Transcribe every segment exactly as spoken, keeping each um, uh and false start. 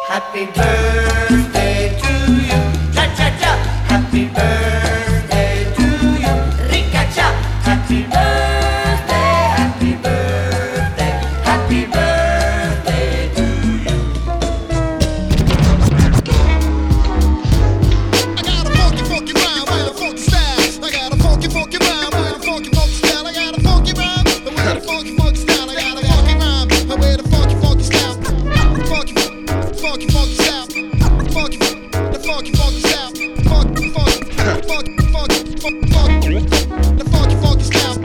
Happy birthday to you. Cha-cha-cha. Happy birthday to you. Rika-cha. Happy birthday, happy birthday, happy birthday to you. I got a funky, funky rhyme with a funky style. I got a funky, funky rhyme with a funky, funky style. I got a funky rhyme with a funky, funky style. I got a funky rhyme with a funky, funky style. Funky, funky, funky style. Funky, the funky, funky style. Funky, funky, funky, funky, funky, funky, the funky, funky style.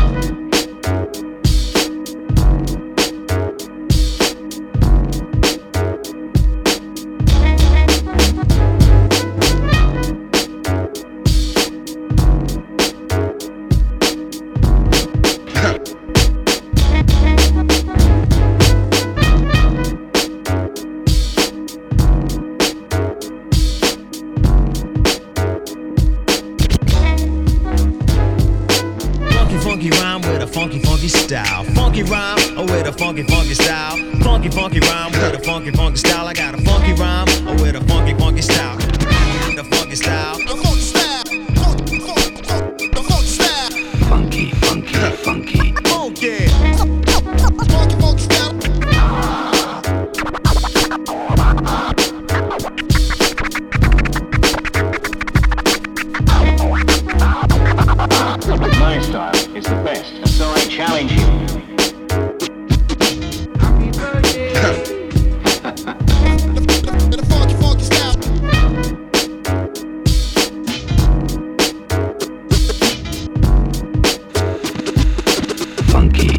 Funky rhyme with a funky, funky style. Funky rhyme with a funky, funky style. Funky, funky rhyme with a funky, funky style. I got a funky rhyme with a funky, funky style. The funky style. The funky style. Funky, funky, funky, the funky style. Funky, funky, funky. Funky. Funky, funky style. My style is the best, and so I challenge you. The funky, funky style. Funky.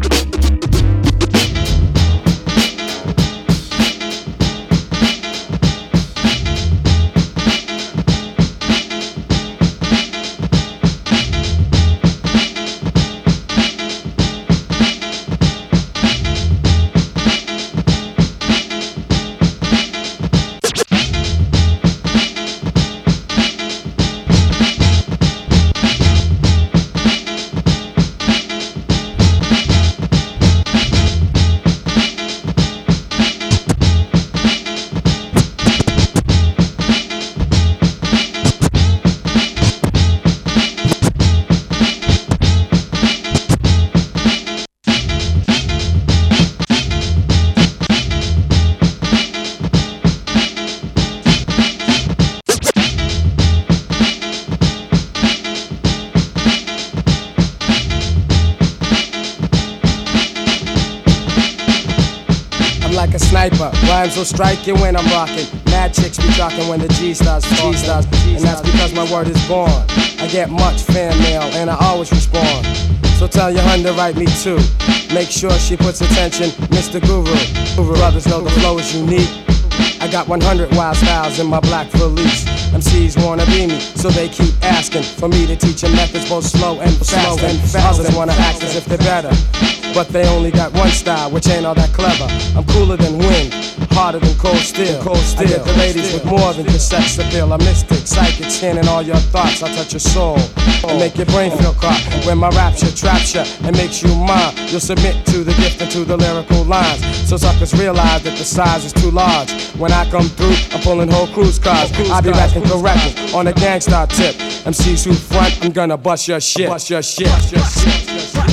Like a sniper, rhymes will strike you when I'm rocking. Mad chicks be talking when the G starts talking. And that's because my word is born. I get much fan mail and I always respond. So tell your hun to write me too. Make sure she puts attention, Mister Guru. Guru brothers know the flow is unique. I got one hundred wild styles in my black release. M Cs wanna be me, so they keep asking for me to teach them methods both slow and fast. And fast. Others wanna act as if they're better, but they only got one style, which ain't all that clever. I'm cooler than wind, harder than cold steel. Cold steel. I get the ladies with more than just sex appeal. I'm mystic, psychic, scanning all your thoughts. I touch your soul and make your brain feel caught. When my rapture traps you and makes you mine, you'll submit to the gift and to the lyrical lines. So suckers realize that the size is too large. When I come through, I'm pulling whole cruise cars. I be rapping correctly on a gangsta tip. M Cs who front, I'm gonna bust your shit. Bust your shit. Bust your shit.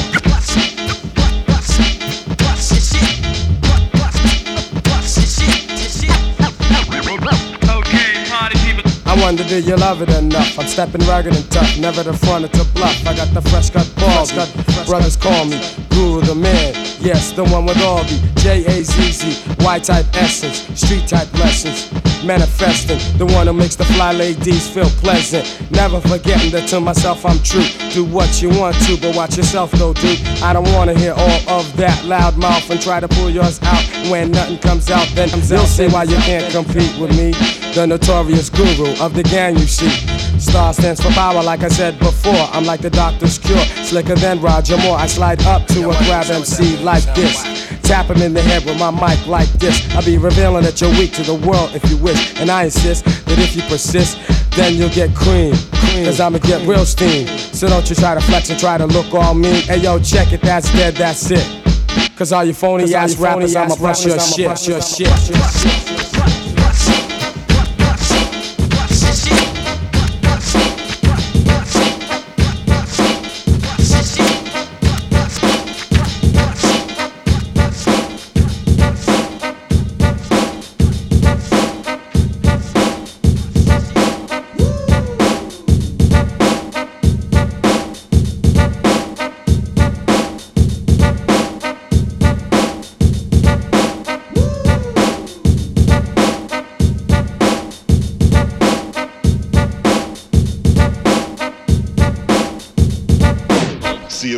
I wonder, do you love it enough? I'm stepping rugged and tough, never the front or to bluff. I got the fresh cut balls, got brothers call me Guru the man. Yes, the one with all the J A Z Z, Y-type essence, street-type lessons. Manifesting, the one who makes the fly ladies feel pleasant. Never forgetting that to myself I'm true. Do what you want to, but watch yourself though, dude. I don't wanna hear all of that loud mouth and try to pull yours out. When nothing comes out, then you'll see why you can't compete with me. The notorious guru of the gang, you see. Star stands for power, like I said before. I'm like the doctor's cure, slicker than Roger Moore. I slide up to a grab M C like this. Tap him in the head with my mic like this. I'll be revealing that you're weak to the world if you wish. And I insist that if you persist, then you'll get cream. Cause I'ma get real steam. So don't you try to flex and try to look all mean. Hey yo, check it, that's dead, that's it. Cause all you phony ass rappers, I'ma brush your shit.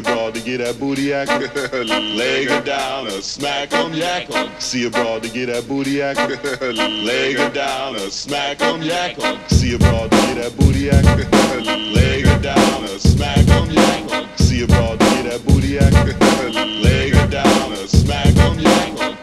broad to get that booty actin'. Leg her down or smack 'em, yak 'em. See a broad to get that booty actin'. Leg her down or smack 'em, yak 'em. See a broad to get that booty actin'. Leg her down or smack 'em, yak 'em. See a broad to get that booty actin'. Leg her down or smack 'em, yak 'em.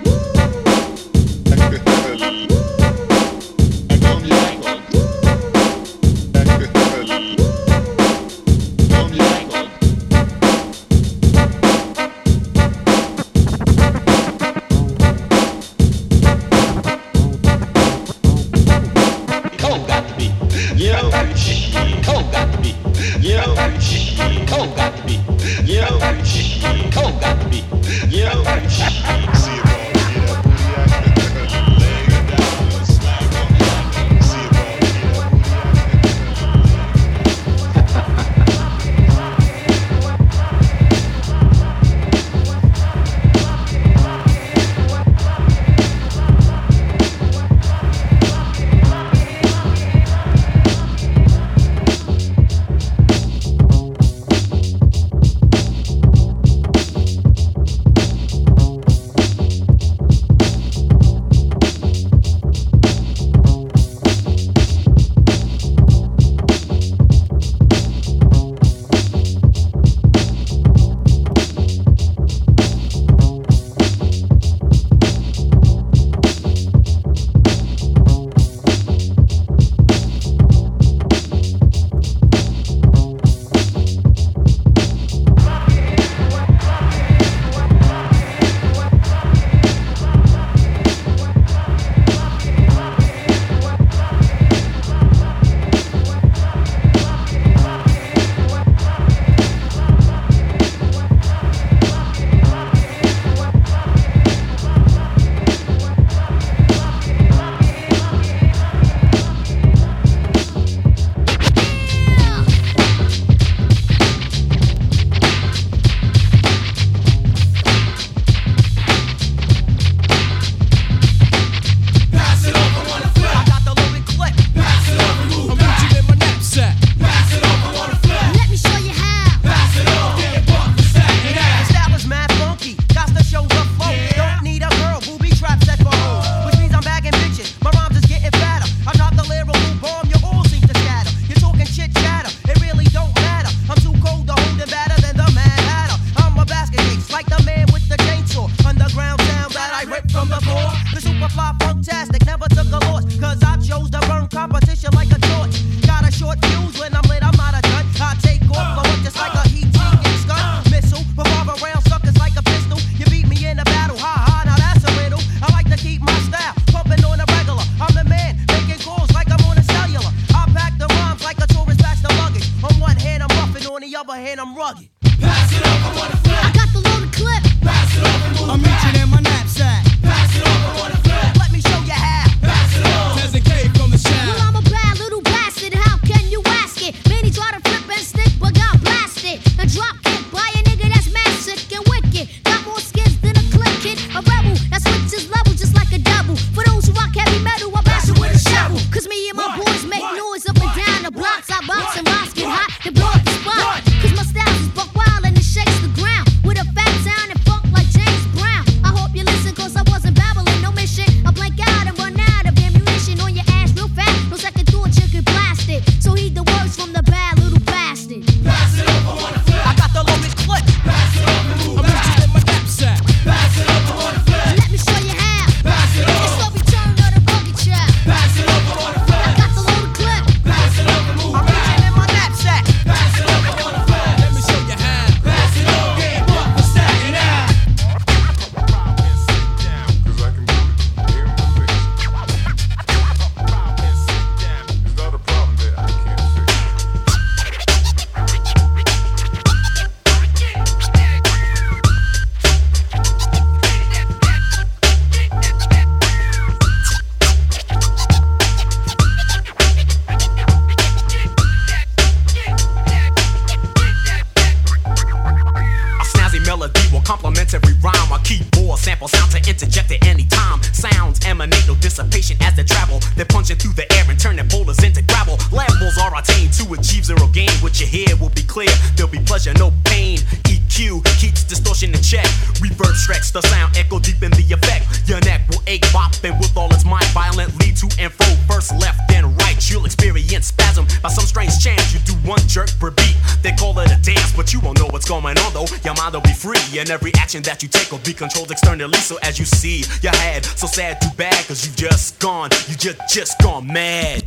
to achieve zero gain. What you hear will be clear, there'll be pleasure, no pain. E Q Q keeps distortion in check. Reverb stretch the sound, echo deep in the effect. Your neck will ache, bopping with all its might, violently to and fro, first left then right. You'll experience spasm by some strange chance. You do one jerk per beat, they call it a dance, but you won't know what's going on though. Your mind will be free, and every action that you take will be controlled externally. So as you see your head, so sad, too bad, cause you've just gone, you just just gone mad.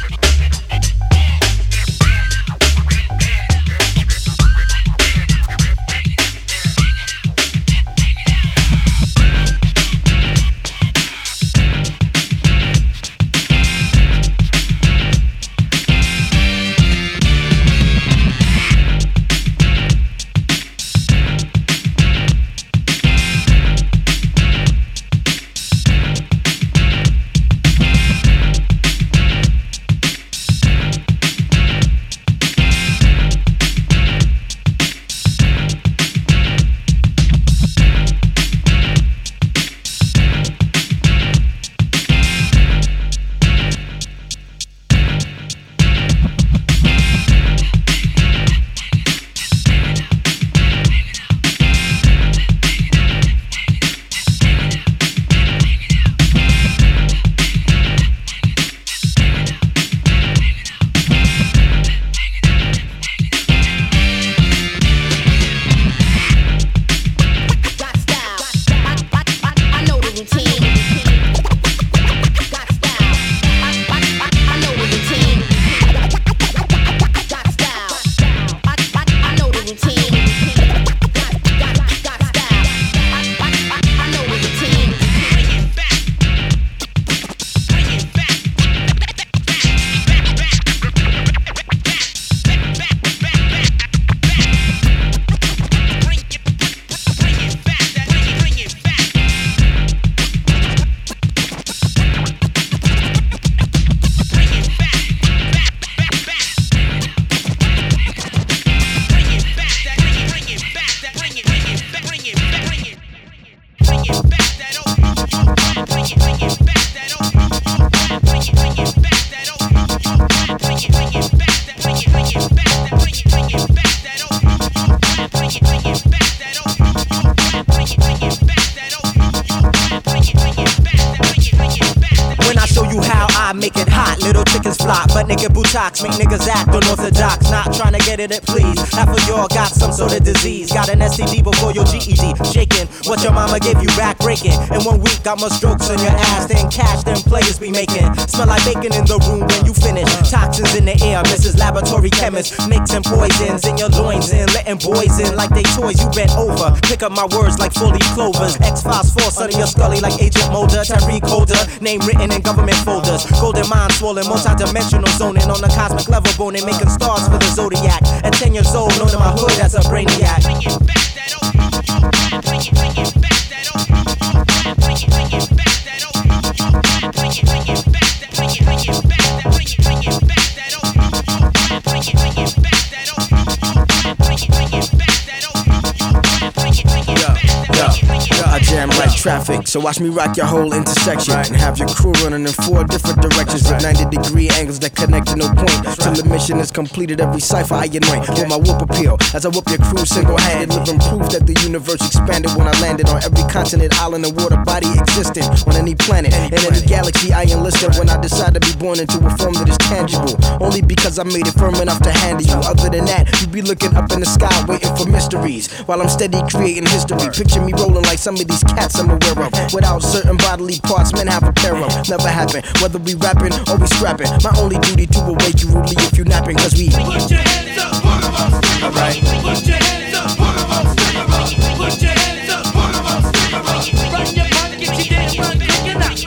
Make niggas act unorthodox, not trying to get it at please. Half of y'all got some sort of disease. Got an S T D before your G E D. Shaking what your mama gave you, back breaking. In one week, got more strokes on your ass than cash them players be making. Smell like bacon in the room when you finish. Toxins in the air, Missus Laboratory Chemist. Mixing poisons in your loins and letting boys in like they toys. You bent over, pick up my words like fully clovers. X-Files force under your scully like Agent Mulder. Tariq Holder, name written in government folders. Golden mind swollen, multi-dimensional zoning on the cosmic level, boning, making stars for the zodiac. At ten years old, known in my hood as a brainiac. Bring it back, that old. Bring it, bring it back, that old. Bring it, bring it back, that old. Bring it, bring it back, that. Bring it, bring it back, that. Bring it, bring it back, that old. Bring it, bring it back, that old. Bring it, bring it back, that old. Bring it, bring it back, that. I jam like traffic, so watch me rock your whole intersection and have your crew running in four different directions with ninety degree angles that connect to no point till the mission is completed. Every cipher I anoint with my whoop appeal as I whoop your crew single-handed, living proof that the universe expanded when I landed on every continent, island, and water body existing on any planet and any galaxy I enlisted. When I decide to be born into a form that is tangible, only because I made it firm enough to handle you. Other than that, you be looking up in the sky waiting for mysteries while I'm steady creating history. Picture me rolling like some of these cats I'm aware of. Without certain bodily parts, men have a pair of. Never happen, whether we rapping or we scrapping. My only duty to awake you rudely if you napping, cause we put your hands up, put them up, stick 'em up. Put your hands up, put them up, stick 'em up. Put your hands up, put them up, stick 'em up. Run your pocket, get your damn run, kick it up.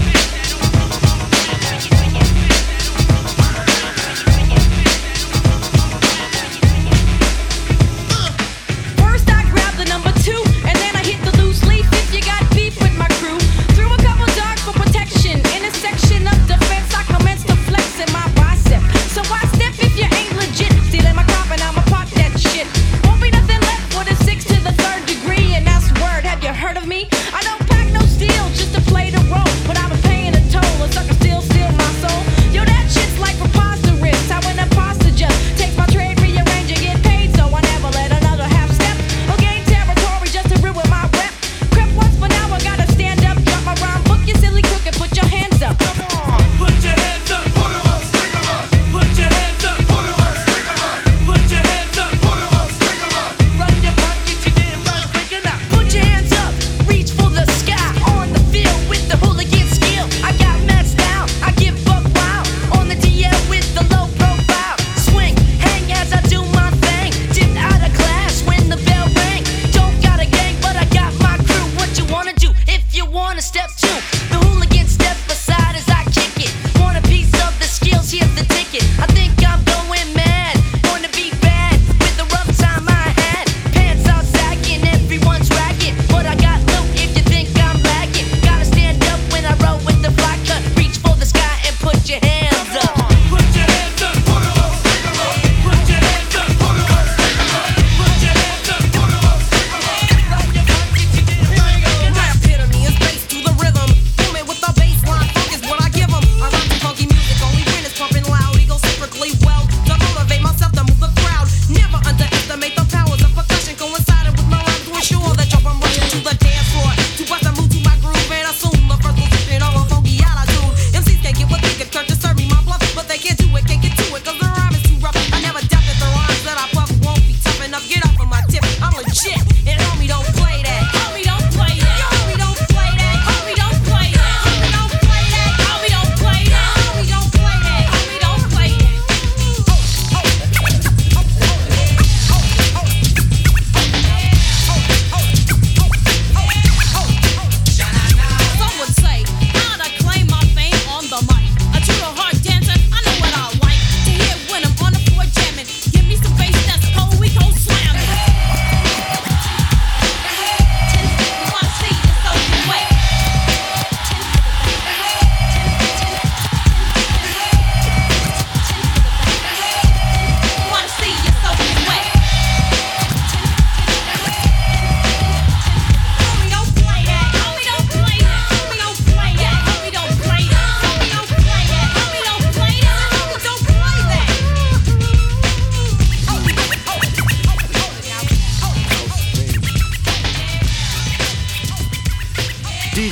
First I grabbed the number two, and then I hit the loose leaf. If you got beef with my crew, threw a couple darts for protection. In a section of defense, I commenced to flex in my bicep. So I step if you ain't legit. Stealing my crop and I'ma pop that shit. Won't be nothing left for the six to the third degree.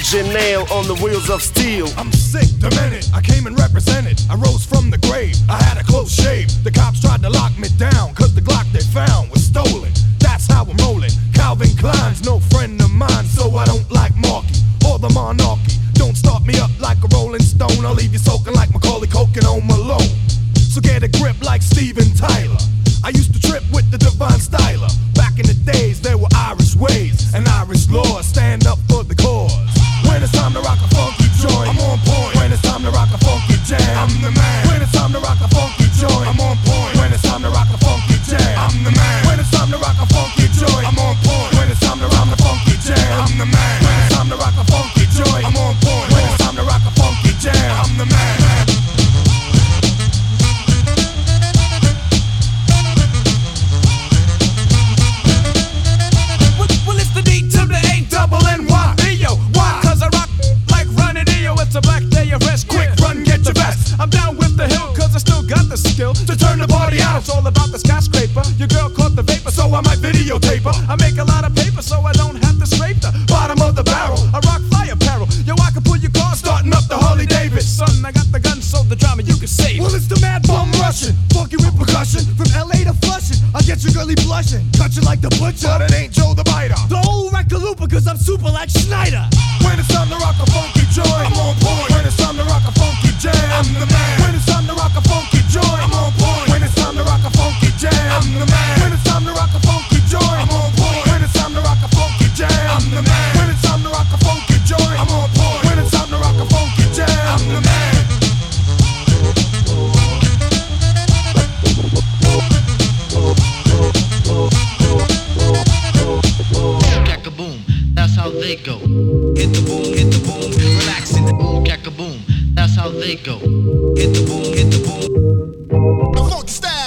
Chanel on the wheels of steel. I'm sick, demented, I came and represented. I rose from the grave, I had a close shave. The cops tried to lock me down, cause the Glock they found was stolen. That's how I'm rolling. Calvin Klein's no friend of mine, so I don't like Marky or the monarchy. Don't start me up like a rolling stone, I'll leave you soaking like Macaulay Culkin on Malone. So get a grip like Steven Tyler. I used to trip with the Divine Styler. Back in the days, there were Irish ways and Irish laws. Stand up for the cause. When it's time to rock a funky joint, I'm on point. When it's time to rock a funky jam, I'm the man. When it's time to rock a funky joint, I'm on point. When it's time to rock a funky jam, I'm the man. When it's time to rock a funky joint, I'm on point. When it's time to rock a funky jam, I'm the man. When it's time to rock a funky joint, I'm on point. When it's time to rock a funky jam, I'm the man. Double N Y, Dio, why? Cause I rock like Ronnie Dio. It's a black day of rest. Quick, run, get your vest. I'm down with the hill, cause I still got the skill to turn the party out. It's all about the skyscraper. Your girl caught the vapor, so I might videotape her. I make a lot of paper, so I don't have to scrape the bottom of the barrel. I rock fire apparel. Yo, I can pull your car, starting up the Harley Davidson. Son, I got the gun, so the drama you can save. Well, it's the mad bum rushing, funky with percussion. From L A to Flushing, I get your girlie blushing. Cut you like the butcher, but it ain't Joe the biter. The old Reckalupa, cause I'm super like Schneider. When it's time to rock a funky joint, I'm on point. When it's time to rock a funky jam, I'm the man. When it's time to rock a funky joint, I'm on point. When it's time to rock a funky jam, I'm the man. When it's time to rock a funky joint, I'm on point. When it's time to rock a funky jam, I'm the man. When it's time to rock a funky joint, I'm on point. When it's time to rock a funky jam, I'm the man. Cack-a-boom, that's how they go. Hit the boom, hit the boom, relax in the boom, cack-a-boom, that's how they go. Hit the boom, hit the boom. The funky style.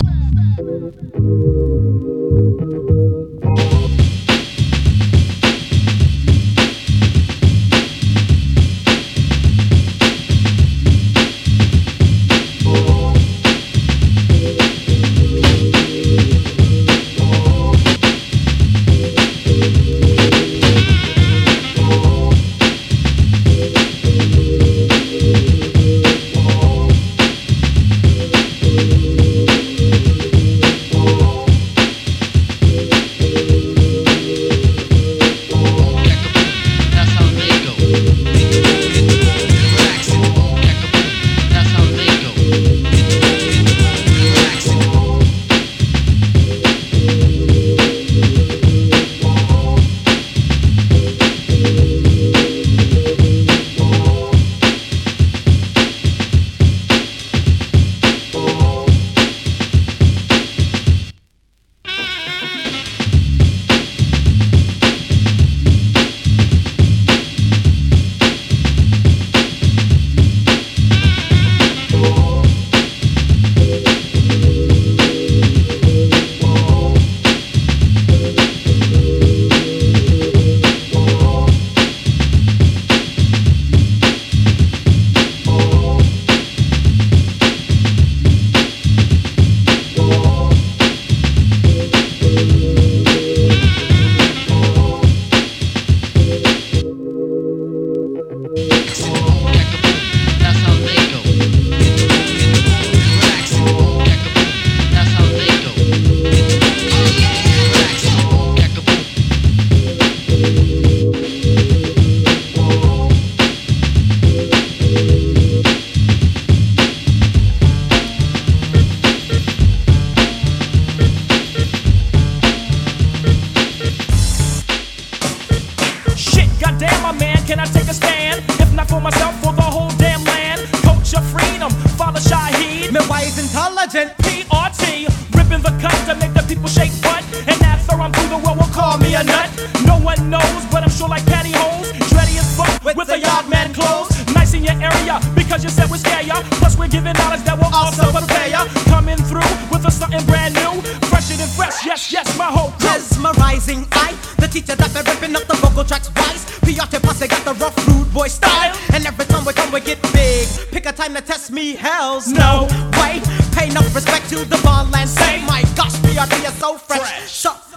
intelligent P R T, ripping the cut to make the people shake butt. And after I'm through, the world will call me a nut. No one knows, but I'm sure like pantyhose, dready as fuck with, with the yard man clothes. Nice in your area because you said we're scare ya. Plus we're giving knowledge that will also prepare ya. Coming through with a something brand new, fresher than fresh. Yes, yes, my whole crew. Mesmerizing, I, the teacher that been ripping up the vocal tracks wise. P R T Posse got the rough rude boy style, and every time we come we get big. Pick a time to test me, hell's no way. Pay no respect to the ball and say, my gosh, P R T is so fresh. fresh. So,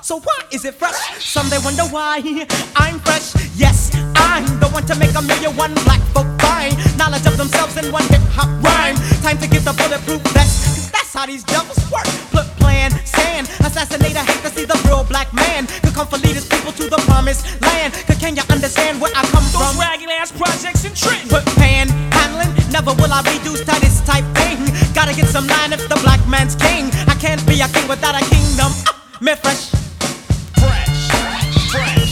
So why is it fresh? Some they wonder why I'm fresh. Yes, I'm the one to make a million one black folk find knowledge of themselves in one hip hop rhyme. Time to get the bulletproof vest, 'cause that's how these devils work. Put plan, stand, assassinate, I hate to see the real black man could come for lead his people to the promised land. 'Cause can you understand where I come Those from? ragged ass projects and Trenton. Put pan handling, never will I reduce to this type thing. Gotta get some line if the black man's king. I can't be a king without a kingdom. Ah, me fresh. Fresh, fresh,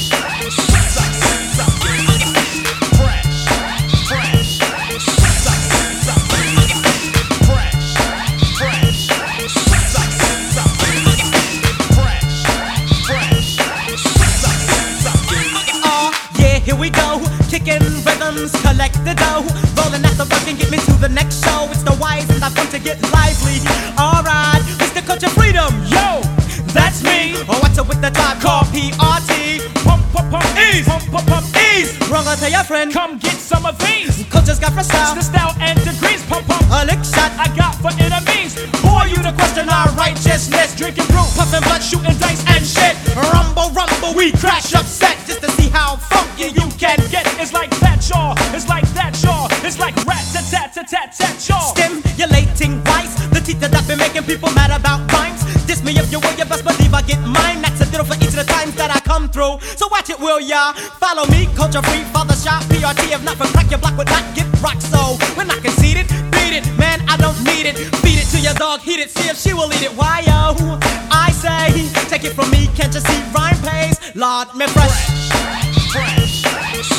Here we go, kicking rhythms, collect the dough. Rolling at the rock and get me to the next show. It's the wise and I want to get lively. Alright, Mister Culture Freedom, yo, that's me. Oh, what's up with the time called P R T? Pump, pump, pump, ease, pump, pump, pump, ease. Wrong, I'll tell your friend, come get some of these. Culture's got for style, the style and degrees. Pump, pump, a lick shot I got for enemies. Who are you to question our righteousness? Drinking brew, puffing blood, shooting dice and shit. Rumble, rumble, we crash upset just to see how funky you can get. It's like that, y'all. It's like that, y'all. It's like rat tat tat tat tat tat, y'all. Stimulating vice, the teeth that I've been making people mad about rhymes. Diss me if you will, you best believe I get mine. That's a ditto for each of the times that I come through. So watch it, will ya? Follow me, culture free, father shop, P R T. If not for crack, your block would not get rocked. So we're not conceited, beat it, man, I don't need it. Feed it to your dog, heat it, see if she will eat it. Why, yo? I say, take it from me, can't you see rhyme pays? Lord, me fresh. Fresh, fresh.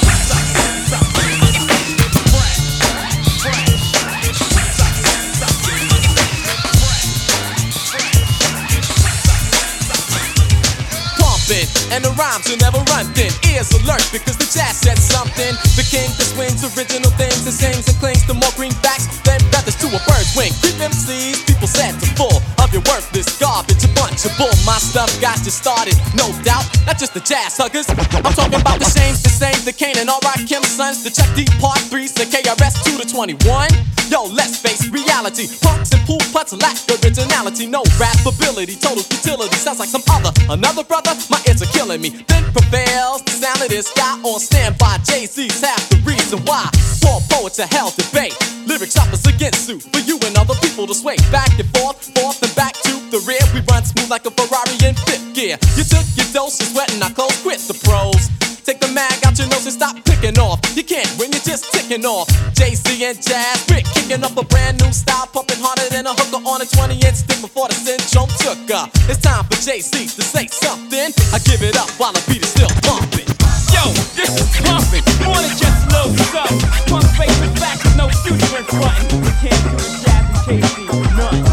And the rhymes will never run thin. Ears alert because the jazz said something. The king that swings original things and sings and clings to more greenbacks than feathers to a bird's wing. Creep M Cs, people said to full of your worthless garbage, a bunch of bull. My stuff got you started, no doubt. Not just the jazz huggers. I'm talking about the Shames, the same, the Kane and all right Kim sons, the Chuck D Part threes, the K R S two to twenty-one. Yo, let's face reality. Punks and pool putts lack originality, no rap ability, total futility. Sounds like some other, another brother. My ears are killing me. Then prevails the sound of this guy on standby. Jay-Z's half the reason why. Poor poets are hell debate. Lyric choppers against suit for you and other people to sway back and forth, forth and back to the rear. We run smooth like a Ferrari in fifth gear. You took your dose, you're sweating, I close, quit the pros. Take the mag out your nose and stop picking off. You can't win, you're just ticking off. Jay-Z and Jazz, Rick kicking up a brand new style, pumping harder than a hooker on a twenty inch stick before the syndrome took her. It's time for Jay-Z to say something. I give it up while the beat is still bumping. Yo, this is pumping. More than just a little stuff. Punk face with facts, no future in front. We can't do the Jazz and K C for none.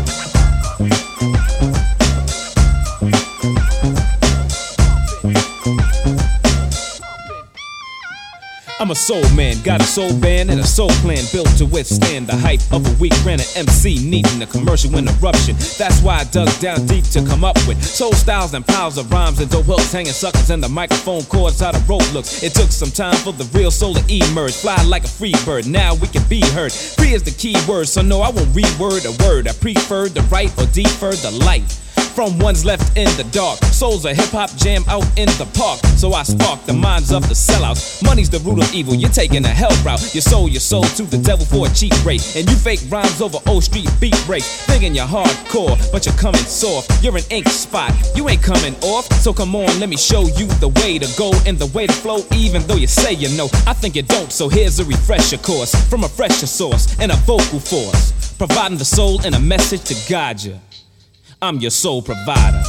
I'm a soul man, got a soul band and a soul plan built to withstand the hype of a weak ran an M C needing a commercial interruption. That's why I dug down deep to come up with soul styles and piles of rhymes and dope hooks, hanging suckers in the microphone cords how the rope looks. It took some time for the real soul to emerge, fly like a free bird. Now we can be heard. Free is the key word, so no, I won't reword a word. I prefer the right or defer the light. From ones left in the dark, souls a hip-hop jam out in the park. So I spark the minds of the sellouts. Money's the root of evil, you're taking a hell route. You sold your soul to the devil for a cheap rate, and you fake rhymes over old street beat breaks. Thinking you're hardcore, but you're coming soft. You're an ink spot, you ain't coming off. So come on, let me show you the way to go and the way to flow, even though you say you know. I think you don't, so here's a refresher course from a fresher source and a vocal force, providing the soul and a message to guide you. I'm your soul provider.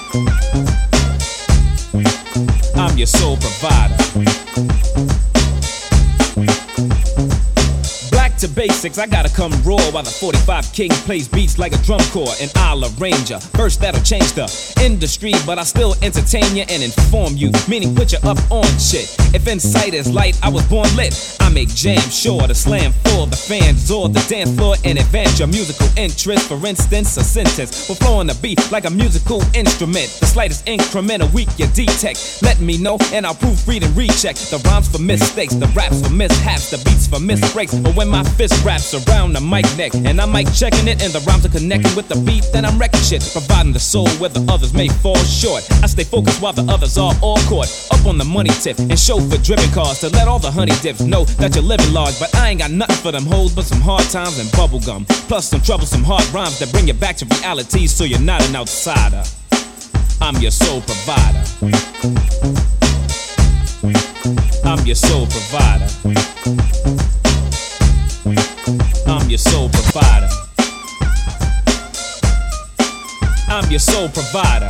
I'm your soul provider. Back to basics, I gotta come raw while the forty-five King plays beats like a drum corps, and I'll arrange ya. First that'll change the industry, but I still entertain you and inform you, meaning put you up on shit. If insight is light, I was born lit. I'm make jam sure to slam for the fans or the dance floor and advance your musical interest. For instance, a sentence will flow on the beat like a musical instrument. The slightest increment of weak you detect. Let me know and I'll proofread and recheck the rhymes for mistakes, the raps for mishaps, the beats for misbreaks. But when my fist wraps around the mic neck and I'm mic checking it and the rhymes are connecting with the beat, then I'm wrecking shit, providing the soul where the others may fall short. I stay focused while the others are all caught up on the money tip and chauffeur driven cars to let all the honey dips know that you're living large. But I ain't got nothing for them hoes but some hard times and bubblegum, plus some troublesome hard rhymes that bring you back to reality so you're not an outsider. I'm your soul provider. I'm your soul provider. I'm your soul provider. I'm your soul provider.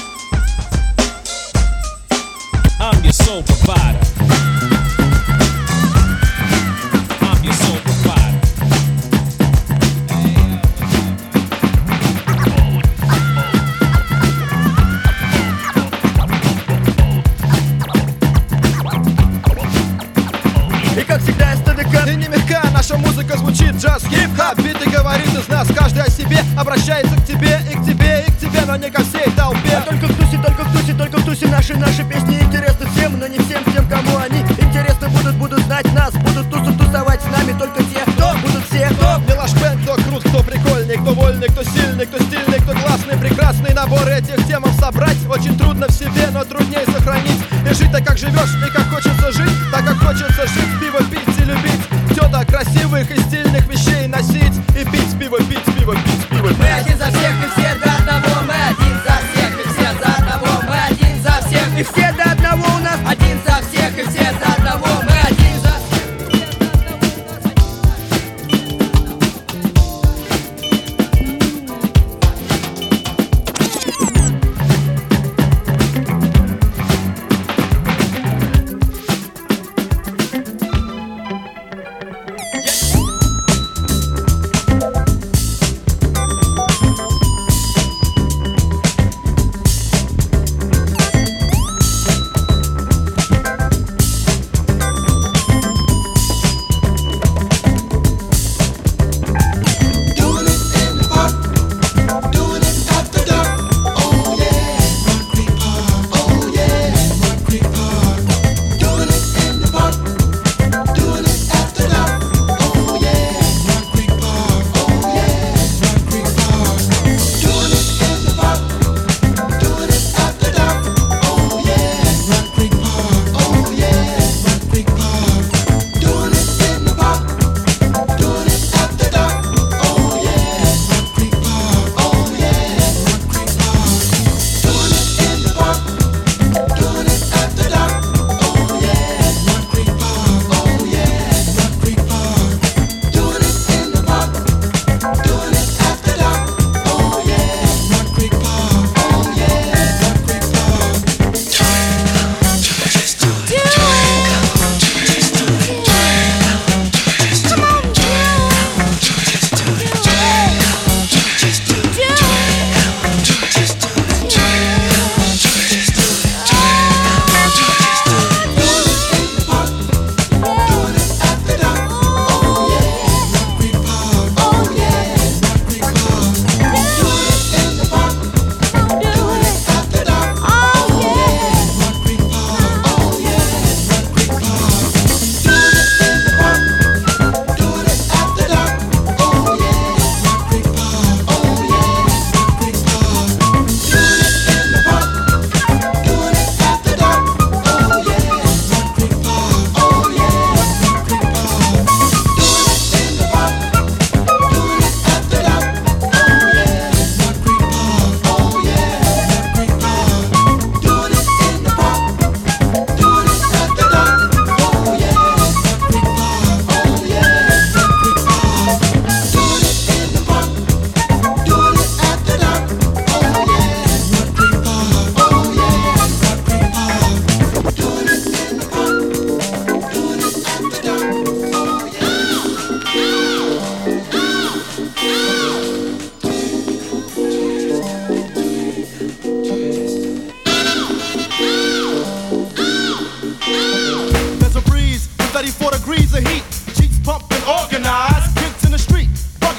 I'm your soul provider. I'm your soul provider. И как всегда издалека и не мягка наша музыка звучит джаз, хип-хап. Биты говорит из нас, каждый о себе обращается к тебе и к тебе и к тебе, но не ко всей толпе. А только в тусе, только в тусе, только в тусе наши, наши песни интересны всем, но не всем тем, кому они интересны будут, будут знать нас, будут тусу тусовать с нами только те, кто будут все, кто Мелашбен, кто крут, кто прикольный, кто вольный, кто сильный, кто стильный, кто классный, прекрасный набор этих темов собрать очень трудно в себе, но труднее сохранить. И жить так, как живешь, и как хочется жить, так, как хочется жить, пиво пить и любить, все так красивых и стильных вещей носить и пить пиво, пить пиво, пить пиво. Мы один за всех и все до одного, мы один за всех и все за одного, мы один за всех и все до одного у нас, один за всех и все за одного, мы один за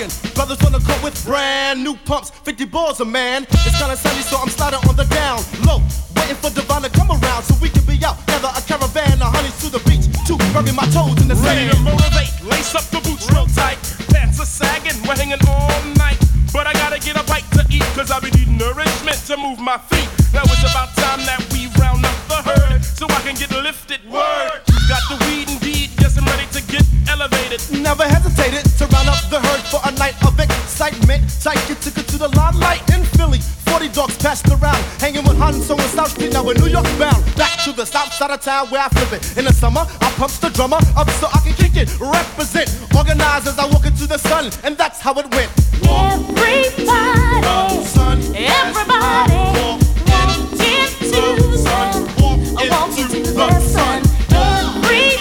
bugging. Brothers wanna come with brand new pumps, fifty balls a man. It's kinda sunny, so I'm starting on the down low. Waiting for Devon to come around so we can be out. Gather a caravan of honeys to the beach to bury my toes in the Ready sand. to motivate, lace up the boots real tight. Pants are sagging, we're hanging all night. But I gotta get a bite to eat, cause I've been needing nourishment to move my feet. Now it's about time that we round up the herd, so I can get lifted. Word, you got the weed indeed, yes I'm ready to get elevated. Never hesitated to round up the herd for a night of excitement. Tight, get took it to the limelight in Philly. Forty dogs passed around, hanging with Hanso on South Street. Now we're New York bound, back to the south side of town where I flip it. In the summer, I pumps the drummer up so I can kick it. Represent, organize as I walk into the sun, and that's how it went. Everybody, everybody, walk into the sun, walk into the sun. Everybody,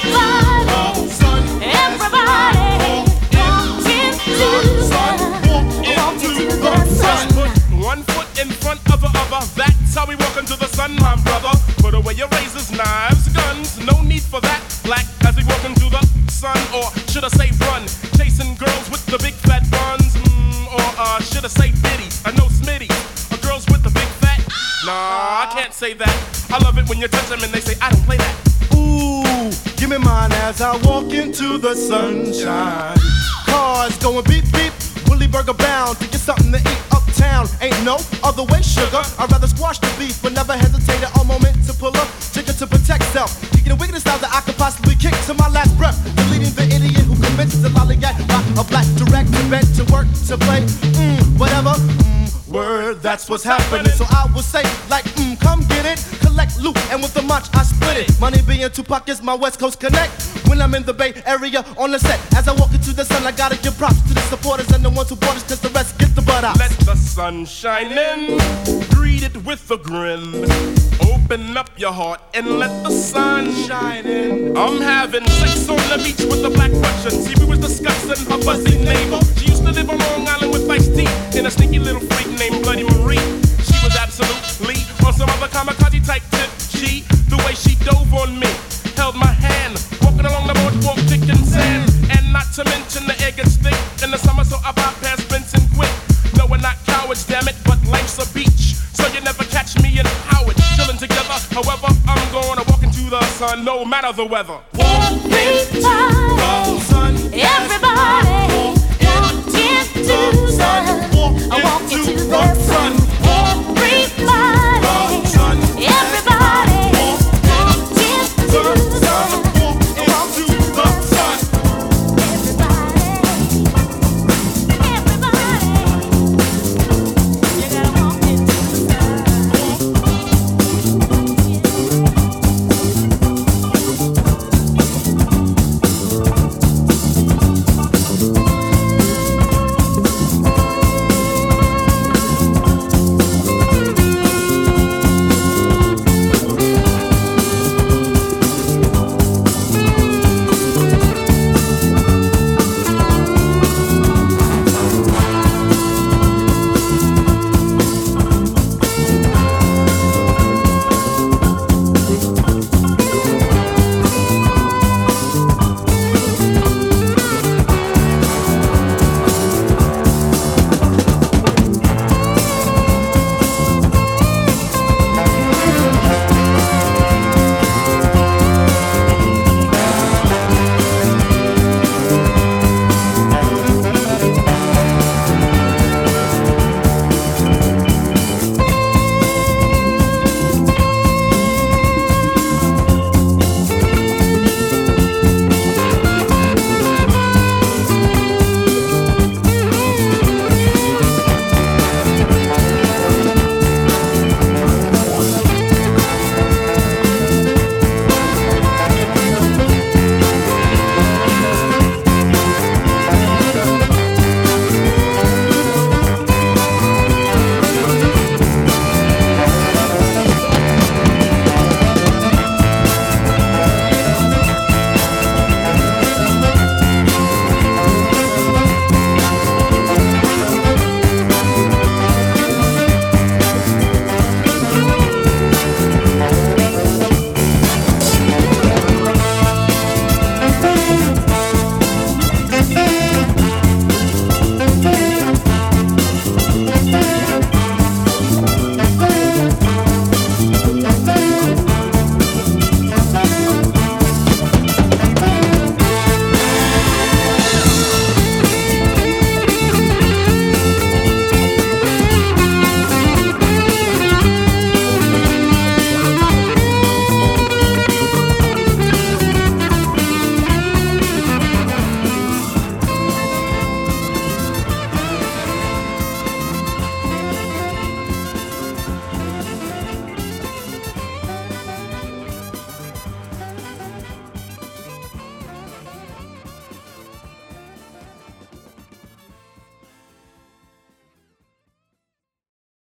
everybody, walk into the sun, walk into the sun. Put one foot in front of the other, that's how we walk into the sun, my brother. Put away your razors, knives, guns, no need for that. Black as we walk into the sun, or should I say run, chasing girls with the big fat buns. Or uh, should I say bitty? I know Smitty. Or girls with the big fat? Nah, I can't say that. I love it when you touch them and they say I don't play that. Ooh, give me mine as I walk into the sunshine. Cars going beep beep, Willie Burger bound to get something to eat uptown. Ain't no other way, sugar. I'd rather squash the beef, but never hesitate at all moment to pull up, trigger to protect self. Kicking the wickedest style that I could possibly kick to my last breath. Deleting the idiot who convinces a lollygag by a black direct to bed to work to play. Mm, whatever. Mm, word, that's what's happening. So I will say, like, mm, come get it. Collect loot, and with the munch, I split it. Money being two pockets, my West Coast connect. When I'm in the Bay Area on the set, as I walk into the sun, I gotta give props to the supporters and the ones who bought us, cause the rest get the butt out. Let the sun shine in, greet it with a grin. Open up your heart and let the sun shine in. I'm having sex on the beach with a black Russian. See, we was discussing her fuzzy neighbor. She used to live on Long Island with iced tea in a sneaky little freak named Bloody Marie. She was absolutely on some other kamikaze type tip. She, the way she dove on me, held my hand, walking along the boardwalk, kicking sand. And not to mention the air gets thick in the summer, so I bypass Benson quick. No, we're not cowards, damn it, but life's a beach, so you never catch me and Howard chilling together. However, I'm gonna walk into the sun, no matter the weather. Everybody, everybody.